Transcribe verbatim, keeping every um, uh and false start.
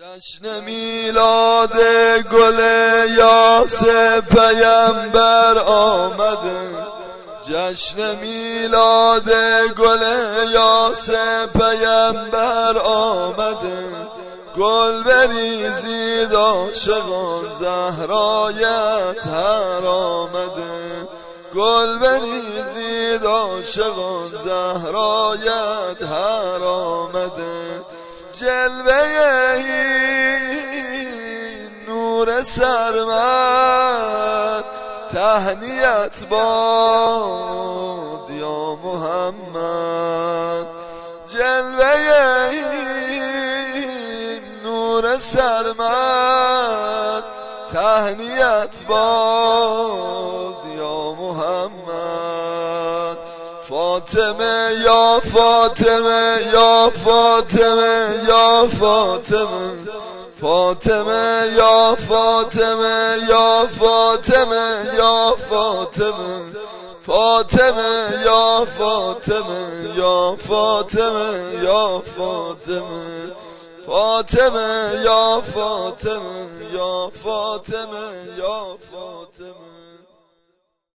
جشن میلاد گل یاس پیامبر آمده، جشن میلاد گل یاس پیامبر آمده. گل بریزید عاشقان زهرایت هر آمده، گل بریزید عاشقان زهرایت هر آمده. جلوه این نور سرمد تهنیت باد یا محمد، جلوه این نور سرمد تهنیت باد یا محمد. فاطمه یا فاطمه یا فاطمه یا فاطمه، فاطمه یا فاطمه یا فاطمه یا فاطمه، فاطمه یا فاطمه یا فاطمه یا فاطمه، فاطمه یا فاطمه یا فاطمه یا فاطمه.